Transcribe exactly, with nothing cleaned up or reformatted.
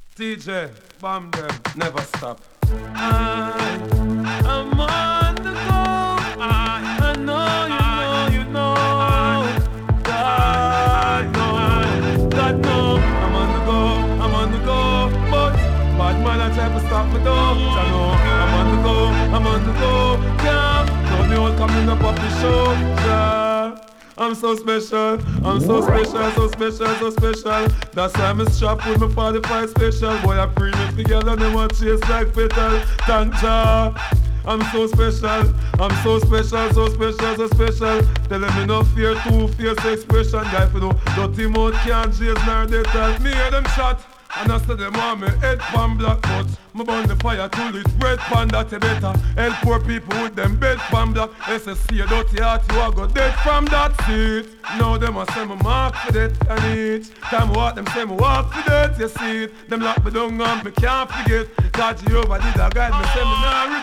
T J, bomb them, never stop. I, I'm on the go. I, I know, you know, you know. God know, God know. I'm on the go, I'm on the go. But bad man I try to stop me though. I know, I'm on the go, I'm on the go. Yeah, know me all coming up off the show. Yeah. I'm so special, I'm so special, so special, so special. That's why I'm strapped with my forty-five special. Boy, I bring it together and they want chase like petal. Thank Jah. I'm so special, I'm so special, so special, so special. Tell them me no fear, two fierce expression. Guy for no dirty mouth can't chase nor they tell me hear them shot. And I said them want me head pan black but me burn the fire till it red pan that you better. Help poor people with them bed pan black. S S C a dirty heart you a go dead from that seat. Now them a say me mark for that and each time walk them say me walk for that you see it. Them lock me down and me can't forget. God Jehovah did a guide me say me nah